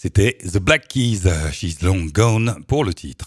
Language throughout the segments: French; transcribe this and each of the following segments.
C'était The Black Keys, She's Long Gone pour le titre.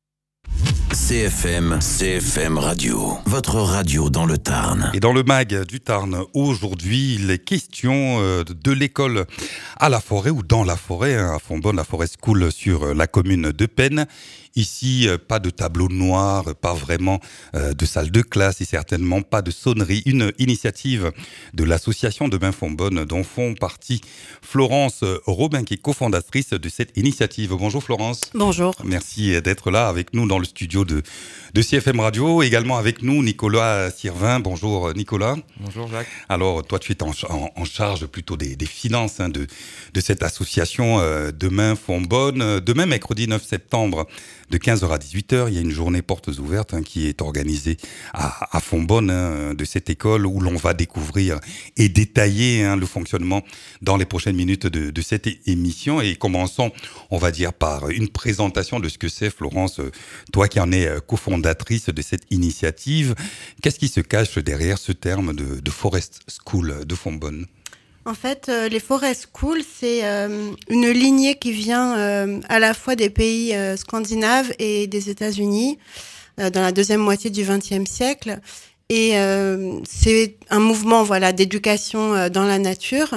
CFM Radio, votre radio dans le Tarn. Et dans le mag du Tarn, aujourd'hui, il est question de l'école à la forêt ou dans la forêt, à Fontbonne, la Forest School sur la commune de Pennes. Ici, pas de tableau noir, pas vraiment de salle de classe et certainement pas de sonnerie. Une initiative de l'association Demain Fontbonne dont font partie Florence Robin qui est cofondatrice de cette initiative. Bonjour Florence. Bonjour. Merci d'être là avec nous dans le studio de CFM Radio. Également avec nous Nicolas Sirvin. Bonjour Nicolas. Bonjour Jacques. Alors toi tu es en charge plutôt des finances de cette association Demain Fontbonne. Demain mercredi 9 septembre de 15h à 18h, il y a une journée portes ouvertes qui est organisée à Fontbonne de cette école où l'on va découvrir et détailler le fonctionnement dans les prochaines minutes de cette émission. Et commençons, on va dire, par une présentation de ce que c'est, Florence, toi qui en es cofondatrice de cette initiative. Qu'est-ce qui se cache derrière ce terme de Forest School de Fontbonne ? En fait, les Forest School, c'est une lignée qui vient à la fois des pays scandinaves et des États-Unis dans la deuxième moitié du XXe siècle. Et c'est un mouvement d'éducation dans la nature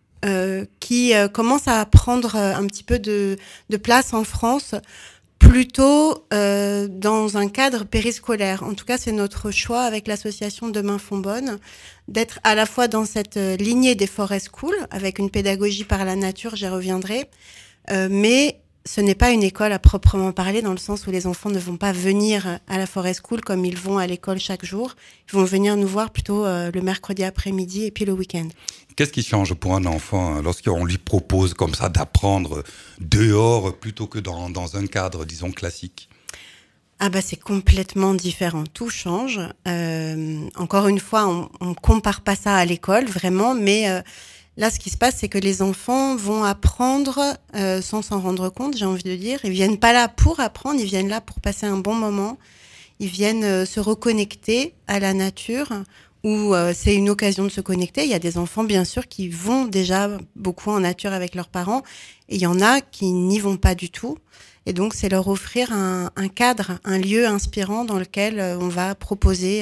qui commence à prendre un petit peu de place en France, plutôt dans un cadre périscolaire. En tout cas, c'est notre choix avec l'association Demain Fontbonne d'être à la fois dans cette lignée des Forest School, avec une pédagogie par la nature, j'y reviendrai, mais ce n'est pas une école à proprement parler, dans le sens où les enfants ne vont pas venir à la Forest School comme ils vont à l'école chaque jour. Ils vont venir nous voir plutôt le mercredi après-midi et puis le week-end. Qu'est-ce qui change pour un enfant lorsqu'on lui propose comme ça d'apprendre dehors plutôt que dans un cadre, disons, classique ? C'est complètement différent. Tout change. Encore une fois, on compare pas ça à l'école, vraiment, mais là, ce qui se passe, c'est que les enfants vont apprendre sans s'en rendre compte, j'ai envie de dire. Ils viennent pas là pour apprendre, ils viennent là pour passer un bon moment. Ils viennent se reconnecter à la nature, où c'est une occasion de se connecter. Il y a des enfants, bien sûr, qui vont déjà beaucoup en nature avec leurs parents, et il y en a qui n'y vont pas du tout. Et donc, c'est leur offrir un cadre, un lieu inspirant dans lequel on va proposer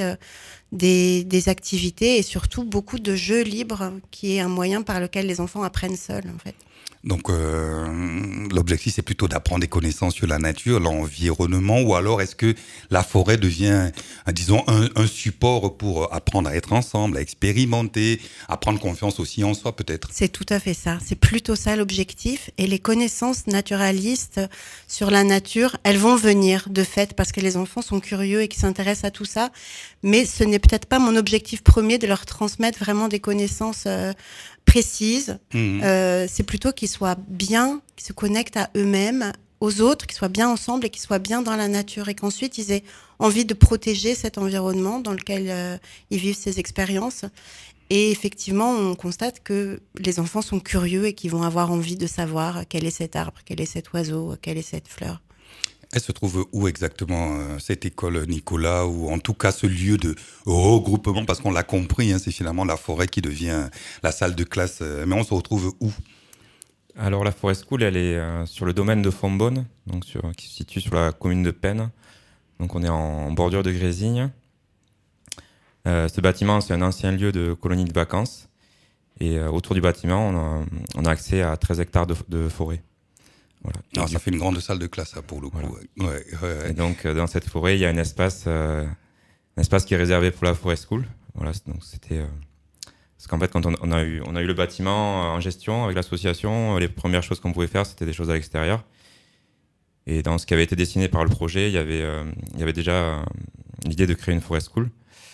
des activités et surtout beaucoup de jeux libres, qui est un moyen par lequel les enfants apprennent seuls, en fait. Donc, l'objectif, c'est plutôt d'apprendre des connaissances sur la nature, l'environnement, ou alors est-ce que la forêt devient, disons, un support pour apprendre à être ensemble, à expérimenter, à prendre confiance aussi en soi, peut-être ? C'est tout à fait ça. C'est plutôt ça l'objectif. Et les connaissances naturalistes sur la nature, elles vont venir de fait parce que les enfants sont curieux et qui s'intéressent à tout ça. Mais ce n'est peut-être pas mon objectif premier de leur transmettre vraiment des connaissances précises. C'est plutôt qu'ils soient bien, qu'ils se connectent à eux-mêmes, aux autres, qu'ils soient bien ensemble et qu'ils soient bien dans la nature, et qu'ensuite ils aient envie de protéger cet environnement dans lequel ils vivent ces expériences. Et effectivement, on constate que les enfants sont curieux et qu'ils vont avoir envie de savoir quel est cet arbre, quel est cet oiseau, quelle est cette fleur. Elle se trouve où exactement, cette école, Nicolas, ou en tout cas ce lieu de regroupement, parce qu'on l'a compris, c'est finalement la forêt qui devient la salle de classe, mais on se retrouve où ? Alors la Forest School, elle est sur le domaine de Fontbonne, donc qui se situe sur la commune de Pennes. Donc on est en bordure de Grésigne. Ce bâtiment, c'est un ancien lieu de colonie de vacances. Et autour du bâtiment, on a accès à 13 hectares de forêt. Voilà. Alors, ça fait une grande salle de classe, pour le coup. Voilà. Ouais. Et donc, dans cette forêt, il y a un espace qui est réservé pour la Forest School. Voilà, donc c'était... Parce qu'en fait, quand on a eu le bâtiment en gestion avec l'association, les premières choses qu'on pouvait faire, c'était des choses à l'extérieur. Et dans ce qui avait été dessiné par le projet, il y avait déjà l'idée de créer une Forest School.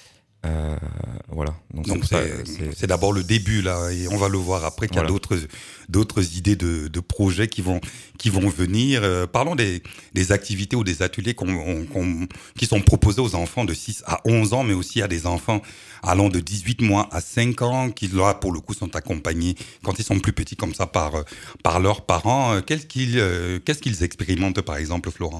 Voilà. Donc c'est d'abord le début là, et on va le voir après qu'il y a d'autres idées de projets qui vont venir. Parlons des activités ou des ateliers qui sont proposés aux enfants de 6 à 11 ans, mais aussi à des enfants allant de 18 mois à 5 ans, qui là pour le coup sont accompagnés quand ils sont plus petits comme ça par leurs parents. Qu'est-ce qu'ils expérimentent par exemple, Florence ?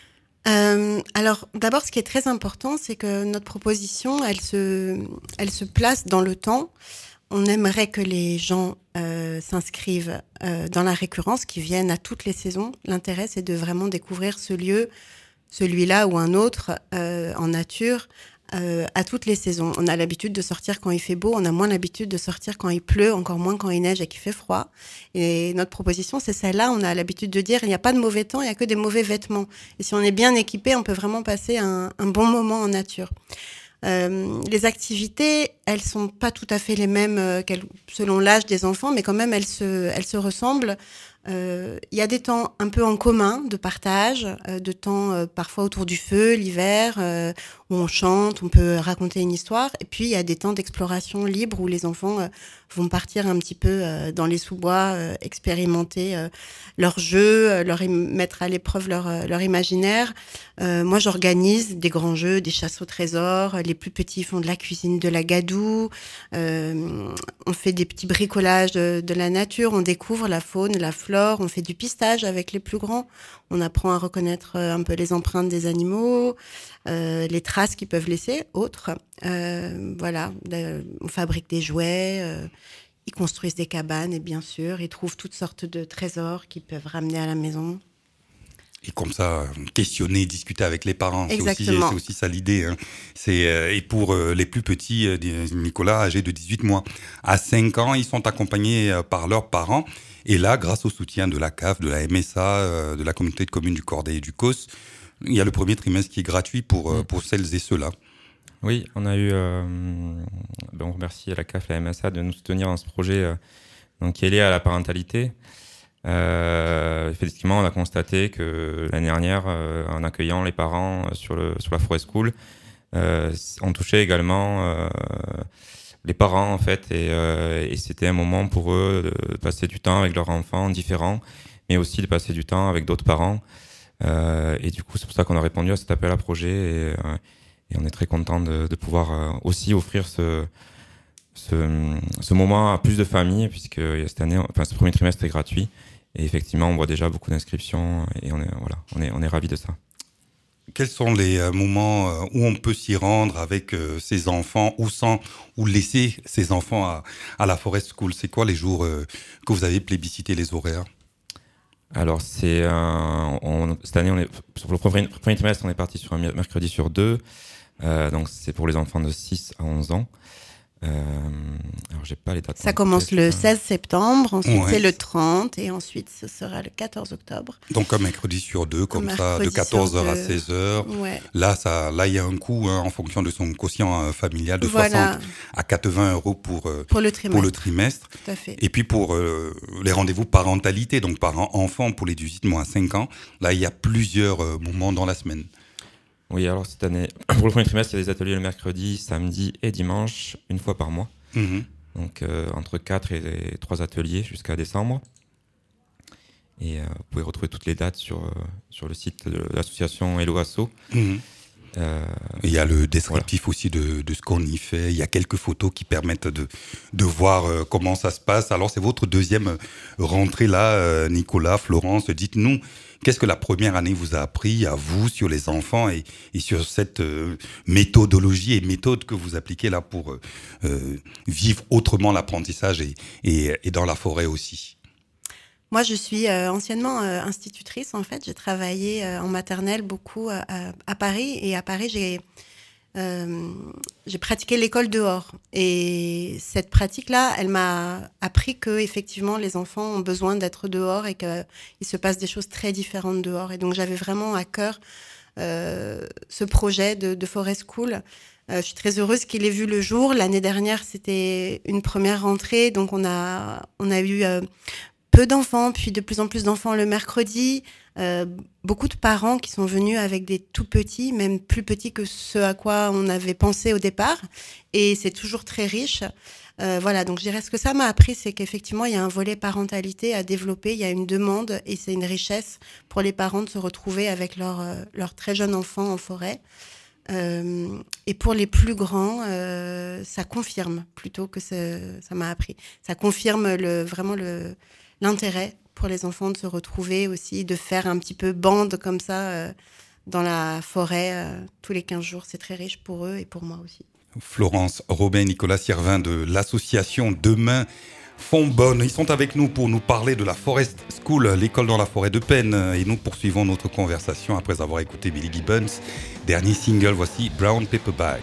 Alors, d'abord, ce qui est très important, c'est que notre proposition, elle se place dans le temps. on aimerait que les gens s'inscrivent dans la récurrence, qui viennent à toutes les saisons. L'intérêt, c'est de vraiment découvrir ce lieu, celui-là ou un autre, en nature, à toutes les saisons. On a l'habitude de sortir quand il fait beau, on a moins l'habitude de sortir quand il pleut, encore moins quand il neige et qu'il fait froid. Et notre proposition, c'est celle-là. On a l'habitude de dire, il n'y a pas de mauvais temps, il n'y a que des mauvais vêtements. Et si on est bien équipé, on peut vraiment passer un bon moment en nature. Les activités, elles sont pas tout à fait les mêmes selon l'âge des enfants, mais quand même, elles se ressemblent. Il y a des temps un peu en commun de partage, de temps parfois autour du feu, l'hiver, où on chante, on peut raconter une histoire. Et puis, il y a des temps d'exploration libre où les enfants vont partir un petit peu dans les sous-bois, expérimenter leurs jeux, mettre à l'épreuve leur imaginaire. Moi, j'organise des grands jeux, des chasses au trésor. Les plus petits font de la cuisine, de la gadoue. On fait des petits bricolages de la nature. On découvre la faune, la flore. On fait du pistage avec les plus grands. On apprend à reconnaître un peu les empreintes des animaux, les traces qu'ils peuvent laisser, autres. Voilà, on fabrique des jouets. Ils construisent des cabanes et bien sûr, ils trouvent toutes sortes de trésors qu'ils peuvent ramener à la maison. Et comme ça, questionner, discuter avec les parents, c'est aussi ça l'idée. Hein. Et pour les plus petits, Nicolas, âgés de 18 mois à 5 ans, ils sont accompagnés par leurs parents. Et là, grâce au soutien de la CAF, de la MSA, de la communauté de communes du Corday et du COS, il y a le premier trimestre qui est gratuit pour celles et ceux-là. Oui, on a eu... on remercie la CAF et la MSA de nous soutenir dans ce projet qui est lié à la parentalité. Effectivement, on a constaté que l'année dernière, en accueillant les parents sur la Forest School, on touchait également les parents en fait, et c'était un moment pour eux de passer du temps avec leurs enfants différents, mais aussi de passer du temps avec d'autres parents. Et du coup, c'est pour ça qu'on a répondu à cet appel à projet, et on est très content de pouvoir aussi offrir ce moment à plus de familles, puisque cette année, ce premier trimestre est gratuit. Et effectivement, on voit déjà beaucoup d'inscriptions et on est ravis de ça. Quels sont les moments où on peut s'y rendre avec ses enfants ou laisser ses enfants à la Forest School? C'est quoi les jours que vous avez plébiscité, les horaires? Alors, cette année, sur le premier trimestre, on est parti sur un mercredi sur 2. Donc, c'est pour les enfants de 6 à 11 ans. Alors j'ai pas les dates. Ça commence le 16 septembre, ensuite c'est le 30 et ensuite ce sera le 14 octobre. Donc un mercredi sur 2, comme ça, de 14h à 16h. Ouais. Là, il y a un coût en fonction de son quotient familial de 60 à 80 € pour le trimestre. Tout à fait. Et puis pour les rendez-vous parentalité, donc parents-enfants pour les 18 mois à 5 ans, là il y a plusieurs moments dans la semaine. Oui, alors cette année, pour le premier trimestre, il y a des ateliers le mercredi, samedi et dimanche, une fois par mois. Mmh. Donc entre 4 et 3 ateliers jusqu'à décembre. Et vous pouvez retrouver toutes les dates sur le site de l'association Hello Asso. Mmh. Il y a le descriptif aussi de ce qu'on y fait. Il y a quelques photos qui permettent de voir comment ça se passe. Alors c'est votre deuxième rentrée là, Nicolas, Florence. Dites-nous, qu'est-ce que la première année vous a appris à vous sur les enfants et sur cette méthodologie et méthode que vous appliquez là pour vivre autrement l'apprentissage et dans la forêt aussi? Moi, je suis anciennement institutrice, en fait. J'ai travaillé en maternelle beaucoup à Paris. Et à Paris, j'ai pratiqué l'école dehors. Et cette pratique-là, elle m'a appris que effectivement, les enfants ont besoin d'être dehors et qu'il se passe des choses très différentes dehors. Et donc, j'avais vraiment à cœur ce projet de Forest School. Je suis très heureuse qu'il ait vu le jour. L'année dernière, c'était une première rentrée. Donc, on a eu... peu d'enfants, puis de plus en plus d'enfants le mercredi. Beaucoup de parents qui sont venus avec des tout petits, même plus petits que ce à quoi on avait pensé au départ. Et c'est toujours très riche. Voilà, donc je dirais ce que ça m'a appris, c'est qu'effectivement, il y a un volet parentalité à développer. Il y a une demande et c'est une richesse pour les parents de se retrouver avec leur très jeune enfant en forêt. Et pour les plus grands, ça confirme plutôt que ça m'a appris. Ça confirme vraiment l'intérêt pour les enfants de se retrouver aussi, de faire un petit peu bande comme ça dans la forêt tous les 15 jours. C'est très riche pour eux et pour moi aussi. Florence Robin, Nicolas Sirvin de l'association Demain Font Bonne. Ils sont avec nous pour nous parler de la Forest School, l'école dans la forêt de Penn. Et nous poursuivons notre conversation après avoir écouté Billy Gibbons. Dernier single, voici Brown Paper Bag.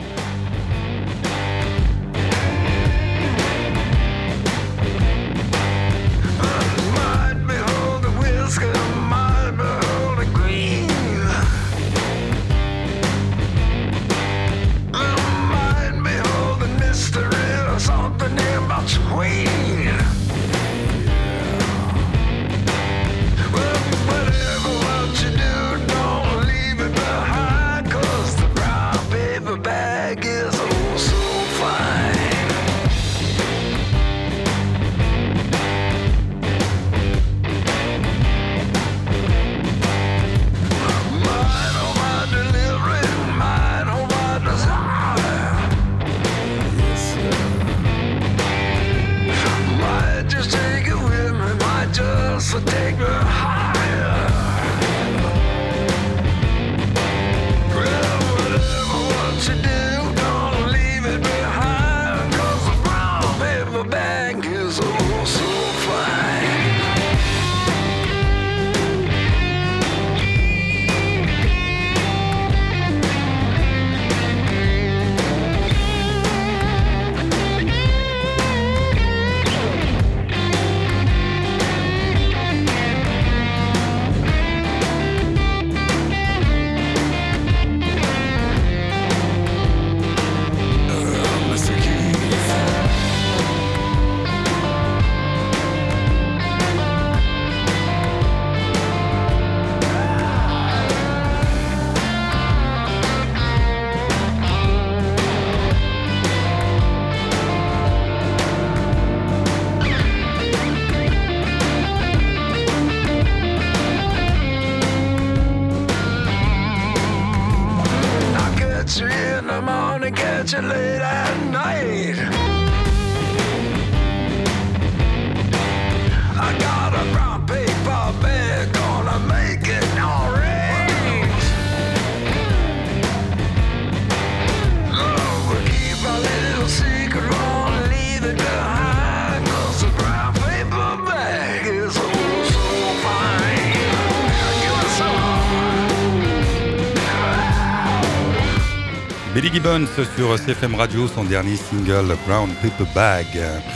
Billy Gibbons sur CFM Radio, son dernier single Brown Paper Bag.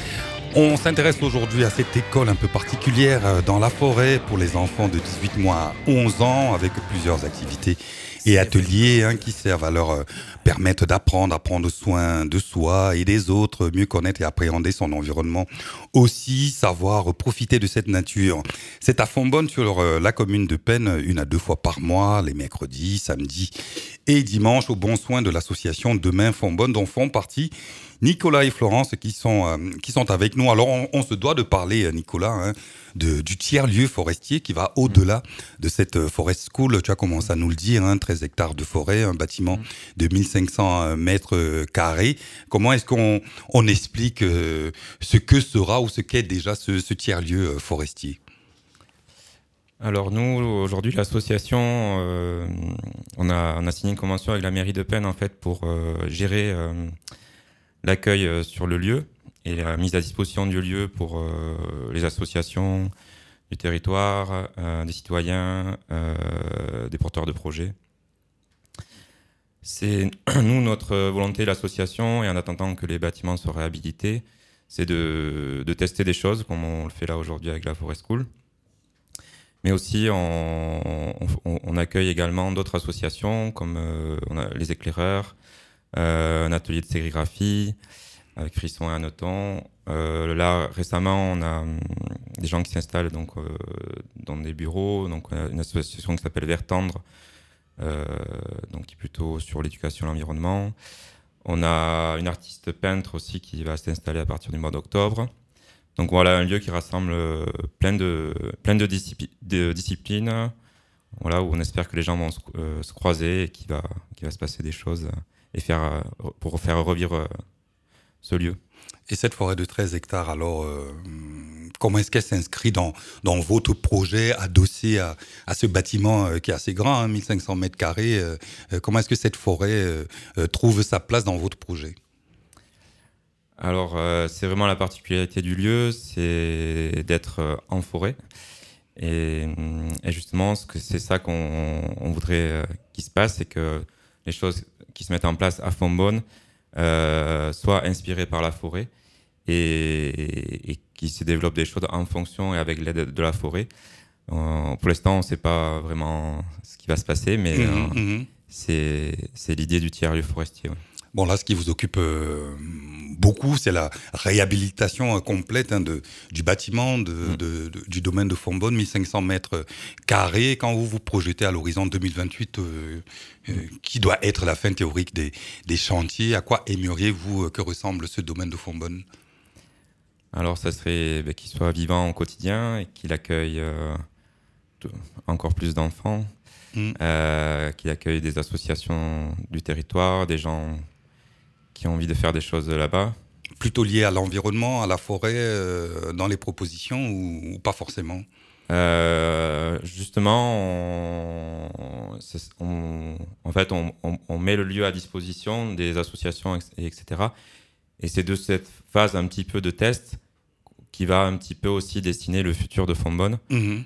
On s'intéresse aujourd'hui à cette école un peu particulière dans la forêt pour les enfants de 18 mois à 11 ans avec plusieurs activités et ateliers qui servent à leur permettre d'apprendre à prendre soin de soi et des autres, mieux connaître et appréhender son environnement, aussi savoir profiter de cette nature. C'est à Fontbonne sur la commune de Penn, 1 à 2 fois par mois, les mercredis, samedis et dimanches, au bon soin de l'association Demain Fontbonne dont font partie Nicolas et Florence qui sont avec nous. Alors on se doit de parler, Nicolas, du tiers-lieu forestier qui va au-delà de cette Forest School. Tu as commencé à nous le dire, 13 hectares de forêt, un bâtiment de 1500 mètres carrés. Comment est-ce qu'on explique ce que sera ou ce qu'est déjà ce tiers-lieu forestier ? Alors nous, aujourd'hui, l'association, on a signé une convention avec la mairie de Penn en fait pour gérer l'accueil sur le lieu et la mise à disposition du lieu pour les associations du territoire, des citoyens, des porteurs de projets. C'est nous, notre volonté, l'association, et en attendant que les bâtiments soient réhabilités, c'est de tester des choses comme on le fait là aujourd'hui avec la Forest School. Mais aussi, on accueille également d'autres associations comme on a les éclaireurs, un atelier de sérigraphie avec Frisson et Anneton. Là, récemment, on a des gens qui s'installent donc, dans des bureaux. Donc, on a une association qui s'appelle Vert Tendre, donc qui est plutôt sur l'éducation et l'environnement. On a une artiste peintre aussi qui va s'installer à partir du mois d'octobre. Donc voilà, un lieu qui rassemble plein de disciplines, voilà, où on espère que les gens vont se croiser et qu'il va se passer des choses et pour faire revivre ce lieu. Et cette forêt de 13 hectares, alors, Comment est-ce qu'elle s'inscrit dans votre projet adossé à ce bâtiment qui est assez grand, hein, 1500 mètres carrés. Comment est-ce que cette forêt trouve sa place dans votre projet ? Alors, c'est vraiment la particularité du lieu, c'est d'être en forêt. Et justement, c'est ça qu'on voudrait qu'il se passe, c'est que les choses qui se mettent en place à Fontbonne soient inspirées par la forêt et qui se développent des choses en fonction et avec l'aide de la forêt. Pour l'instant, on ne sait pas vraiment ce qui va se passer, mais c'est l'idée du tiers-lieu forestier. Ouais. Bon, là, ce qui vous occupe beaucoup, c'est la réhabilitation complète du bâtiment, du domaine de Fontbonne, 1500 mètres carrés. Quand vous vous projetez à l'horizon 2028, qui doit être la fin théorique des chantiers, à quoi aimeriez-vous que ressemble ce domaine de Fontbonne ? Alors, ça serait qu'il soit vivant au quotidien et qu'il accueille encore plus d'enfants, qu'il accueille des associations du territoire, des gens qui ont envie de faire des choses là-bas. Plutôt lié à l'environnement, à la forêt, dans les propositions ou pas forcément ? Justement, en fait, on met le lieu à disposition des associations, etc. Et c'est de cette phase un petit peu de test qui va un petit peu aussi dessiner le futur de Fontbonne,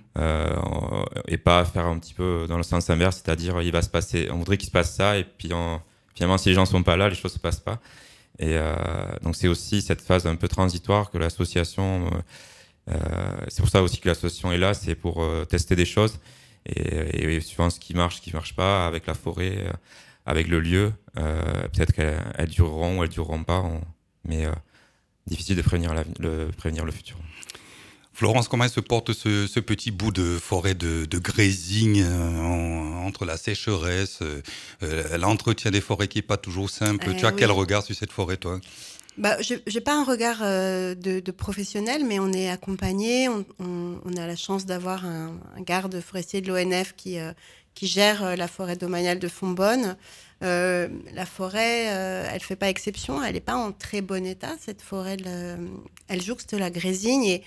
et pas faire un petit peu dans le sens inverse, c'est-à-dire on voudrait qu'il se passe ça, et puis finalement, si les gens ne sont pas là, les choses ne se passent pas. Et donc, c'est aussi cette phase un peu transitoire que l'association... c'est pour ça aussi que l'association est là, c'est pour tester des choses. Et suivant ce qui marche pas, avec la forêt, avec le lieu, peut-être qu'elles dureront ou elles dureront pas. Mais difficile de prévenir le futur. Florence, comment se porte ce petit bout de forêt de Grésigne entre la sécheresse, l'entretien des forêts qui n'est pas toujours simple. Tu as quel regard sur cette forêt, toi ? J'ai pas un regard de professionnel, mais on est accompagné. On a la chance d'avoir un garde forestier de l'ONF qui gère la forêt domaniale de Fontbonne. La forêt, elle fait pas exception. Elle n'est pas en très bon état, cette forêt. Elle jouxte la Grésigne et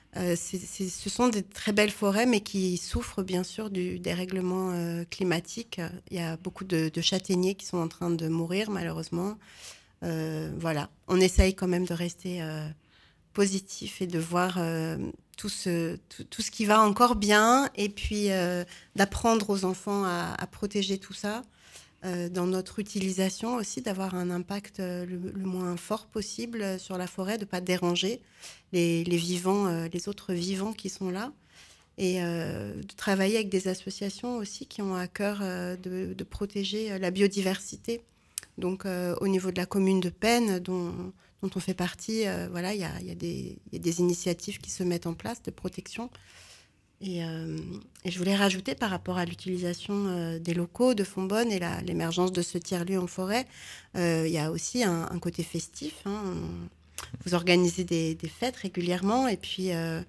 ce sont des très belles forêts, mais qui souffrent bien sûr du dérèglement climatique. Il y a beaucoup de châtaigniers qui sont en train de mourir, malheureusement. Voilà, on essaye quand même de rester positif et de voir tout ce qui va encore bien, et puis d'apprendre aux enfants à protéger tout ça dans notre utilisation aussi, d'avoir un impact le moins fort possible sur la forêt, de ne pas déranger les vivants, les autres vivants qui sont là, et de travailler avec des associations aussi qui ont à cœur de protéger la biodiversité. Donc, au niveau de la commune de Penne, dont on fait partie, voilà, il y a des initiatives qui se mettent en place de protection. Et je voulais rajouter, par rapport à l'utilisation des locaux de Fontbonne et l'émergence de ce tiers-lieu en forêt, il y a aussi un côté festif. Hein. Vous organisez des fêtes régulièrement, et puis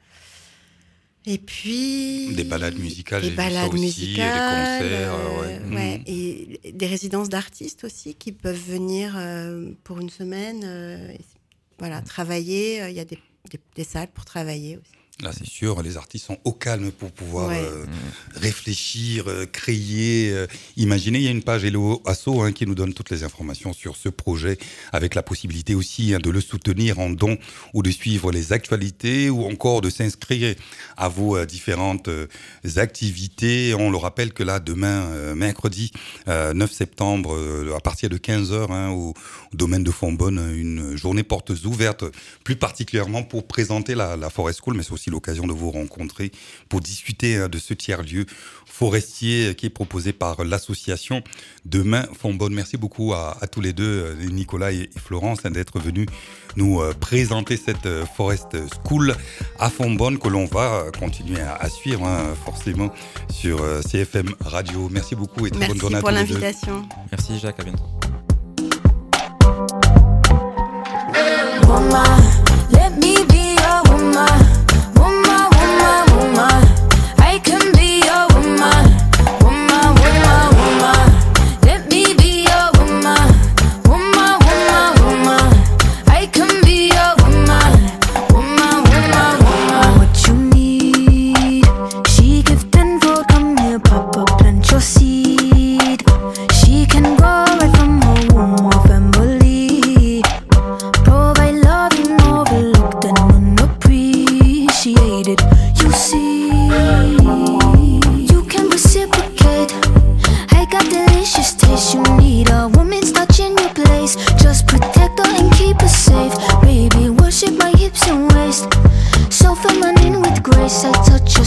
des balades musicales, des concerts, et des résidences d'artistes aussi qui peuvent venir pour une semaine, travailler. Il y a des salles pour travailler aussi. Là, c'est sûr, les artistes sont au calme pour pouvoir réfléchir, créer, imaginer. Il y a une page Hello Asso qui nous donne toutes les informations sur ce projet, avec la possibilité aussi de le soutenir en don ou de suivre les actualités, ou encore de s'inscrire à vos différentes activités. On le rappelle que là, demain, mercredi 9 septembre, à partir de 15h, au domaine de Fontbonne, une journée portes ouvertes, plus particulièrement pour présenter la Forest School, mais c'est aussi l'occasion de vous rencontrer pour discuter de ce tiers-lieu forestier qui est proposé par l'association Demain Fontbonne. Merci beaucoup à tous les deux, Nicolas et Florence, d'être venus nous présenter cette Forest School à Fontbonne, que l'on va continuer à suivre forcément sur CFM Radio. Merci beaucoup et très bonne journée à tous les deux. Merci pour l'invitation. Merci Jacques, à bientôt. Let me be your woman. I can be your woman. Let me be your woman. I can be your woman.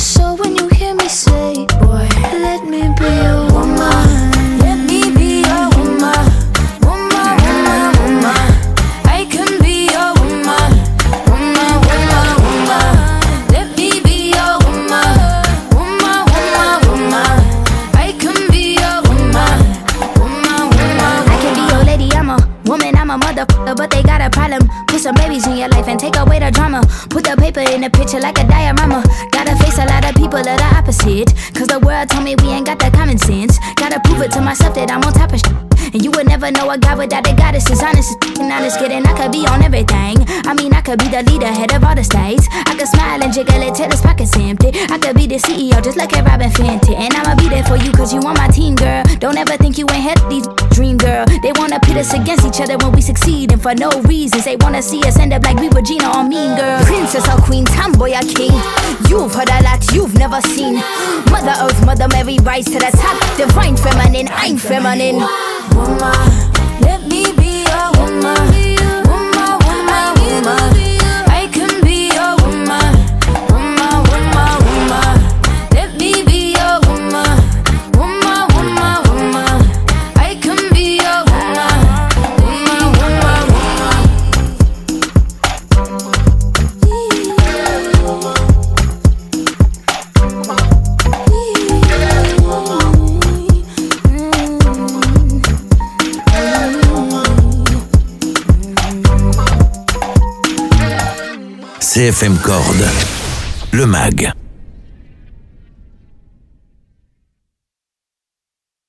So when you hear me say, boy, let me be your woman. Let me be your woman. Woman, woman, woman. I can be your woman. Woman, woman, woman. Let me be your woman. Woman, woman, woman. I can be your woman. Woman, woman. I can be your lady, I'm a woman, I'm a motherfucker, but they got a problem. Put some babies in your life and take away the drama. Put the paper in the picture like a diorama. Gotta face a lot of people that are opposite, cause the world told me we ain't got that common sense. Gotta prove it to myself that I'm on top of shit. And you would never know a guy without a goddess is honest and honest kidding. I could be on everything. I mean, I could be the leader, head of all the states. I could smile and jiggle it till his pockets empty. I could be the CEO just like a Robin Fenty. And I'ma be there for you cause you on my team, girl. Don't ever think you ain't had these dream, girl. They wanna pit us against each other when we succeed, and for no reasons. They wanna see us end up like we Regina or Mean Girl. Princess or queen, tomboy or king. You've heard a lot you've never seen. Mother Earth, Mother Mary, rise to the top. Divine feminine, I'm feminine. Woman, let me be your woman. Woman, woman, woman. I can be your woman. Woman, woman, woman. Let me be your woman. Woman, woman, woman. I can be your woman. Woman, woman, CFM Corde, le MAG.